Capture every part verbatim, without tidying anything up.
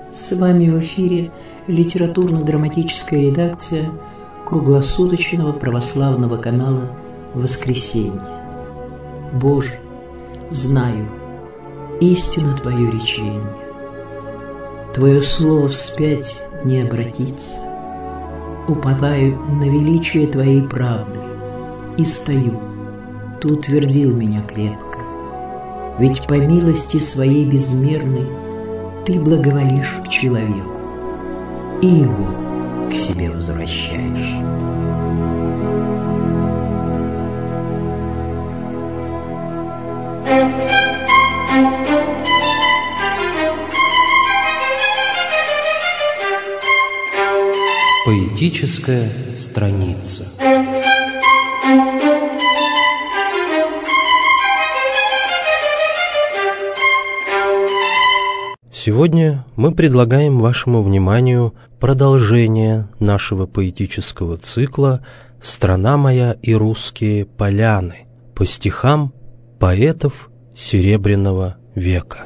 С вами в эфире литературно-драматическая редакция круглосуточного православного канала «Воскресенье». Боже, знаю, истина Твое речение. Твое слово вспять не обратится. Уповаю на величие Твоей правды и стою. Ты утвердил меня крепко. Ведь по милости Своей безмерной Ты благоволишь к человеку и его к себе возвращаешь. Поэтическая страница. Сегодня мы предлагаем вашему вниманию продолжение нашего поэтического цикла «Страна моя и русские поляны» по стихам поэтов Серебряного века.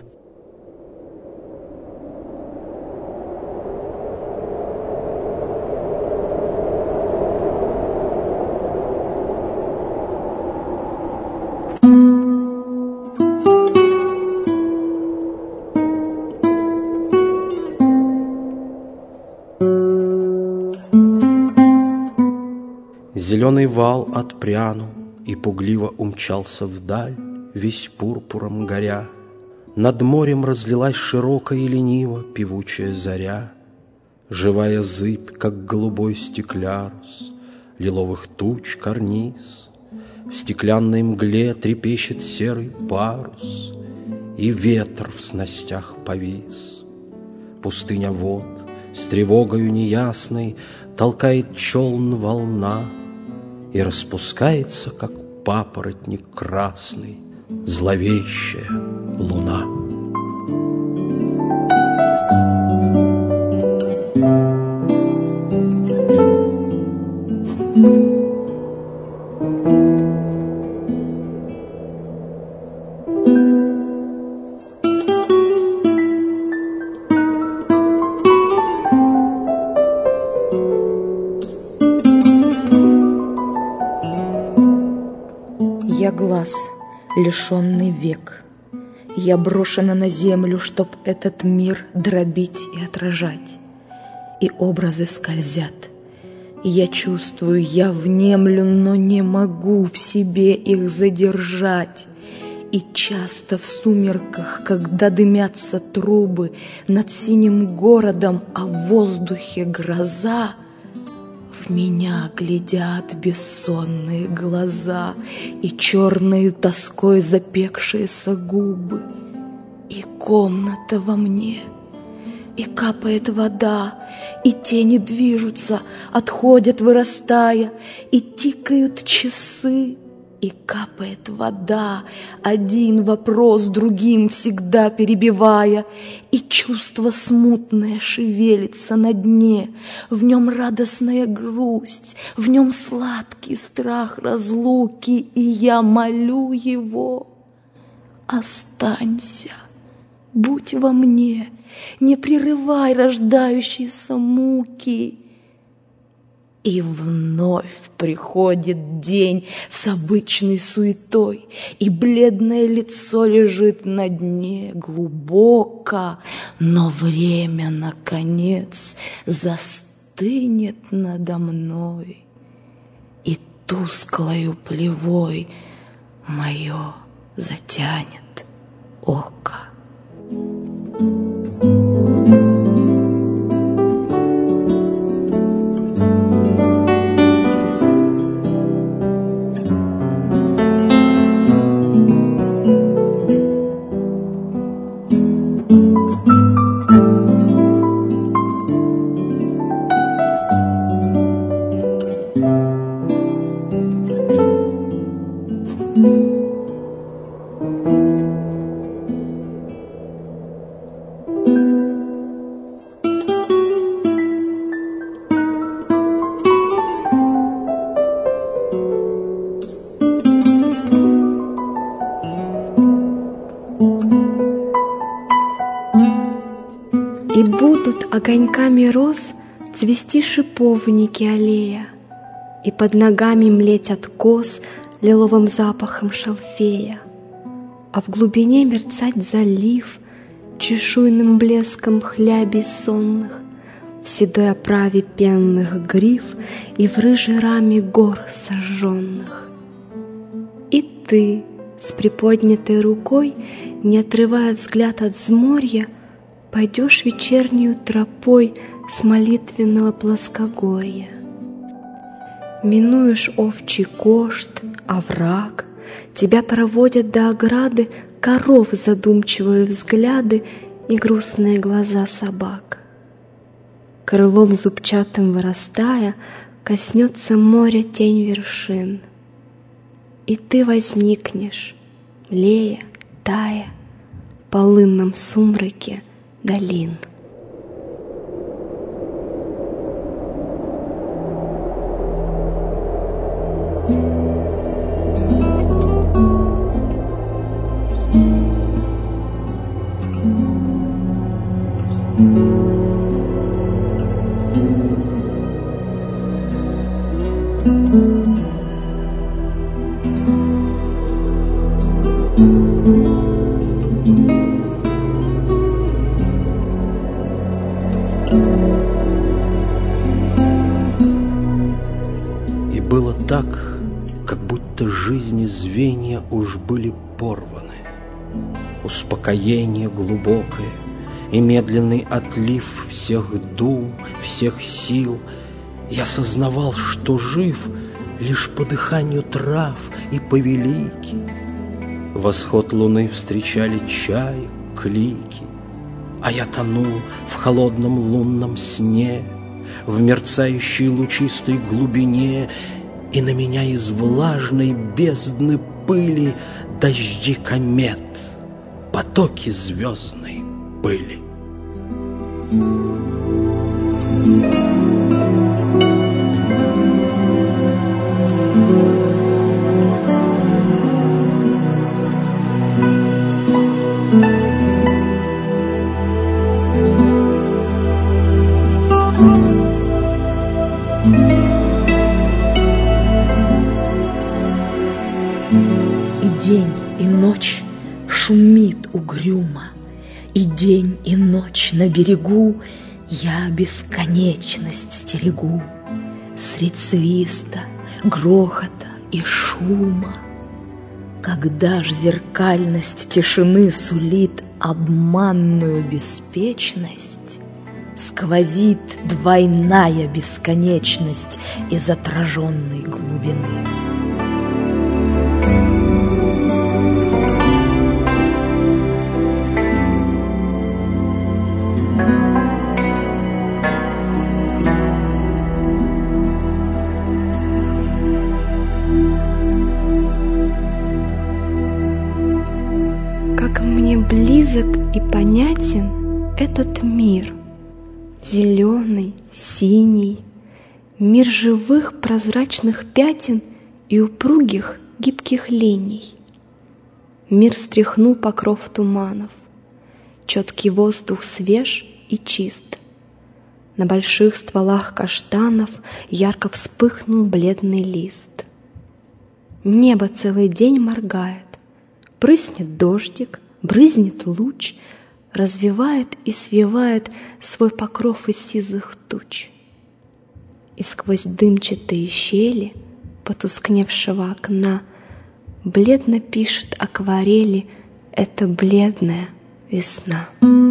Зеленый вал отпрянул и пугливо умчался вдаль, весь пурпуром горя. Над морем разлилась широко и лениво певучая заря. Живая зыбь, как голубой стеклярус, лиловых туч карниз. В стеклянной мгле трепещет серый парус, и ветер в снастях повис. Пустыня вод с тревогою неясной толкает челн волна, и распускается, как папоротник красный, зловещая луна. Я глаз, лишенный век. Я брошена на землю, чтоб этот мир дробить и отражать. И образы скользят. И я чувствую, я внемлю, но не могу в себе их задержать. И часто в сумерках, когда дымятся трубы над синим городом, а в воздухе гроза, в меня глядят бессонные глаза и черной тоской запекшиеся губы. И комната во мне, и капает вода, и тени движутся, отходят, вырастая, и тикают часы, и капает вода, один вопрос другим всегда перебивая, и чувство смутное шевелится на дне, в нем радостная грусть, в нем сладкий страх разлуки, и я молю его: останься, будь во мне, не прерывай рождающиеся муки. И вновь приходит день с обычной суетой, и бледное лицо лежит на дне глубоко, но время, наконец, застынет надо мной, и тусклою плевой мое затянет око. огоньками роз цвести шиповники аллея, и под ногами млеть откос лиловым запахом шалфея, а в глубине мерцать залив чешуйным блеском хлябей сонных, в седой оправе пенных гриф и в рыжей раме гор сожженных. И ты с приподнятой рукой, не отрывая взгляд от взморья, пойдешь вечернюю тропой с молитвенного плоскогорья. Минуешь овчий кошт, овраг, тебя проводят до ограды коров задумчивые взгляды и грустные глаза собак. Крылом зубчатым вырастая, коснется моря тень вершин, и ты возникнешь, млея, тая, в полынном сумраке долин. И было так, как будто жизни звенья уж были порваны. Успокоение глубокое и медленный отлив всех дум, всех сил. Я сознавал, что жив лишь по дыханию трав и повелики. Восход луны встречали чаек, клики, а я тонул в холодном лунном сне, в мерцающей лучистой глубине, и на меня из влажной бездны пыли дожди комет, потоки звездной пыли. День и ночь шумит угрюмо, и день и ночь на берегу я бесконечность стерегу. Средь свиста, грохота и шума. Когда ж зеркальность тишины сулит обманную беспечность, сквозит двойная бесконечность из отраженной глубины. Как мне близок и понятен этот мир, зеленый, синий, мир живых прозрачных пятен и упругих гибких линий. Мир стряхнул покров туманов, четкий воздух свеж и чист. На больших стволах каштанов ярко вспыхнул бледный лист. Небо целый день моргает, прыснет дождик, брызнет луч, развивает и свивает свой покров из сизых туч. И сквозь дымчатые щели потускневшего окна бледно пишет акварели эта бледная весна.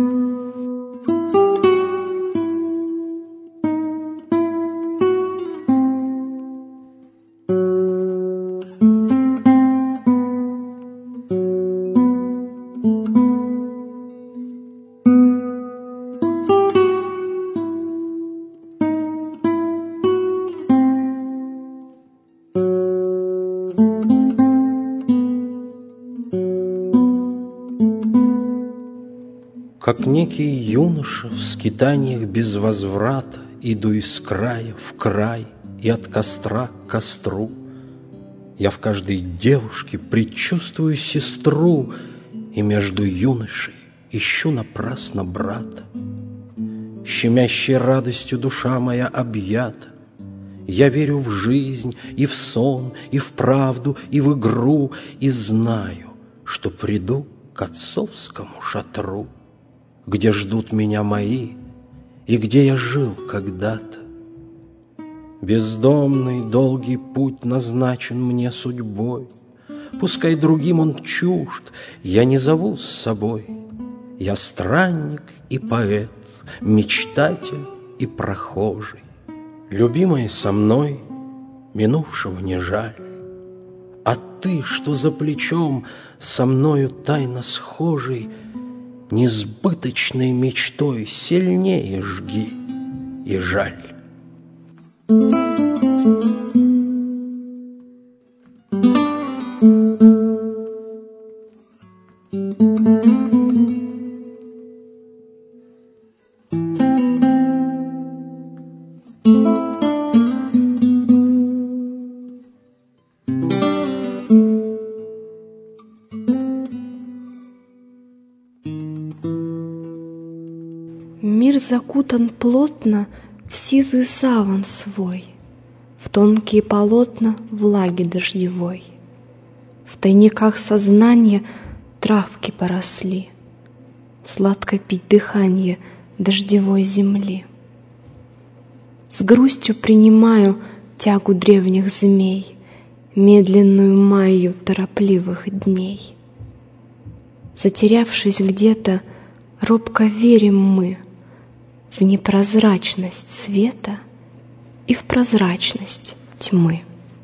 Как некий юноша в скитаниях без возврата иду из края в край и от костра к костру. Я в каждой девушке предчувствую сестру, и между юношей ищу напрасно брата. щемящей радостью душа моя объята. Я верю в жизнь и в сон, и в правду, и в игру, и знаю, что приду к отцовскому шатру, где ждут меня мои и где я жил когда-то. Бездомный долгий путь назначен мне судьбой, пускай другим он чужд, я не зову с собой. Я странник и поэт, мечтатель и прохожий. Любимая со мной, минувшего не жаль, а ты, что за плечом со мною тайно схожий, несбыточной мечтой сильнее жги и жаль. Мир закутан плотно в сизый саван свой, в тонкие полотна влаги дождевой. В тайниках сознания травки поросли, сладко пить дыхание дождевой земли. С грустью принимаю тягу древних змей, медленную майю торопливых дней. Затерявшись где-то, робко верим мы в непрозрачность света и в прозрачность тьмы.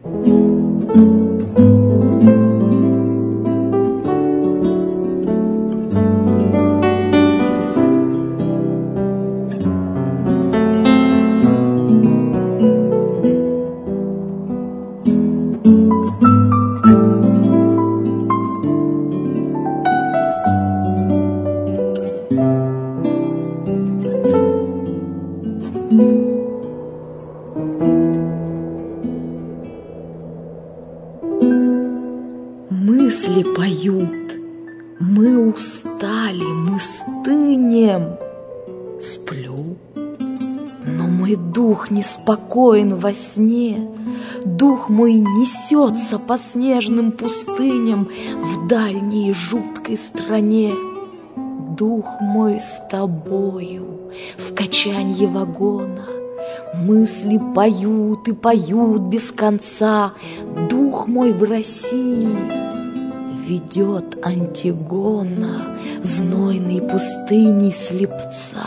Мысли поют, мы устали, мы стынем. Сплю, но мой дух неспокоен во сне. Дух мой несется по снежным пустыням в дальней жуткой стране. Дух мой с тобою в качанье вагона. Мысли поют и поют без конца. Дух мой в России ведет Антигона знойной пустыней слепца.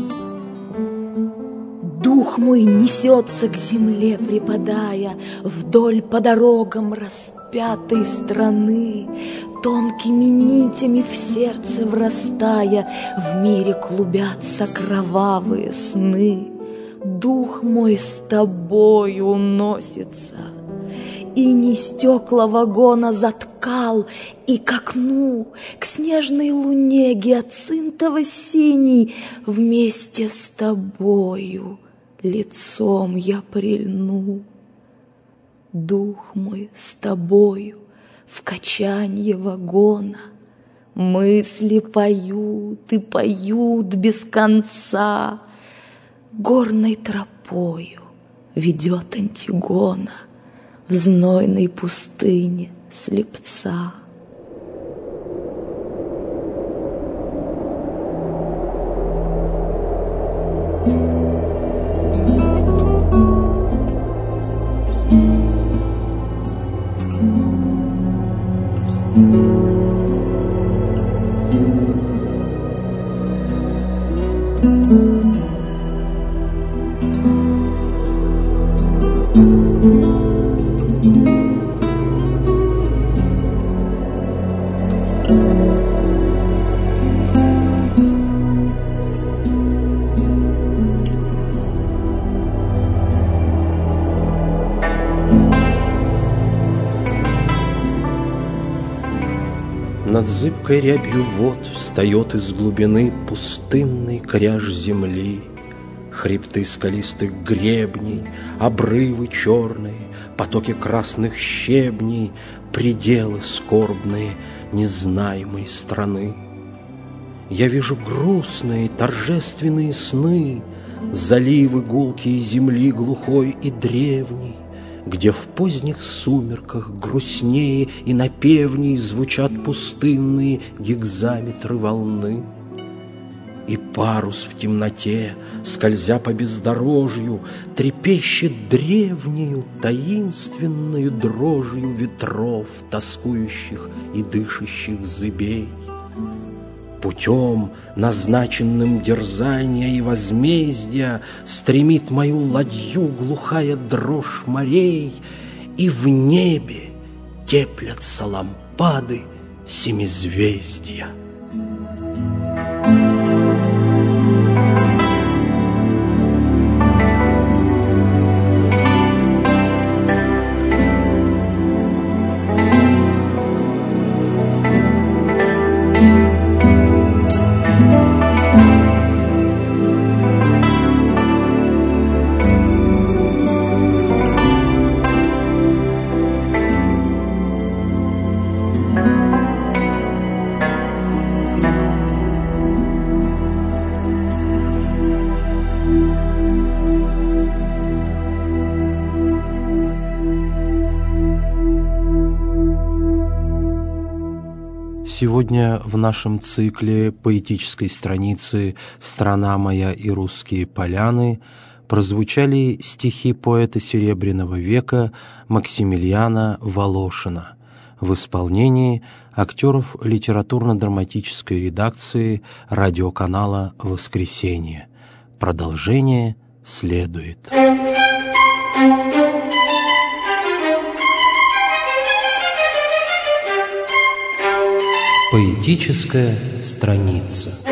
Дух мой несется к земле, припадая вдоль по дорогам распятой страны, тонкими нитями в сердце врастая, в мире клубятся кровавые сны. Дух мой с тобою уносится, и не стекла вагона заткал, и к окну, к снежной луне гиацинтово-синий вместе с тобою лицом я прильну. Дух мой с тобою в качанье вагона. Мысли поют и поют без конца. Горной тропою ведет Антигона в знойной пустыне слепца. Над зыбкой рябью вод встает из глубины пустынный кряж земли. Хребты скалистых гребней, обрывы черные, потоки красных щебней, пределы скорбные незнаемой страны. Я вижу грустные торжественные сны, заливы гулкие земли глухой и древней, где в поздних сумерках грустнее и напевней звучат пустынные гекзаметры волны. И парус в темноте, скользя по бездорожью, трепещет древнею таинственною дрожью ветров, тоскующих и дышащих зыбей. Путем, назначенным дерзания и возмездия, стремит мою ладью глухая дрожь морей, и в небе теплятся лампады семизвездия. Сегодня в нашем цикле поэтической страницы «Страна моя и русские поляны» прозвучали стихи поэта Серебряного века Максимилиана Волошина в исполнении актеров литературно-драматической редакции радиоканала «Воскресенье». Продолжение следует. Поэтическая страница.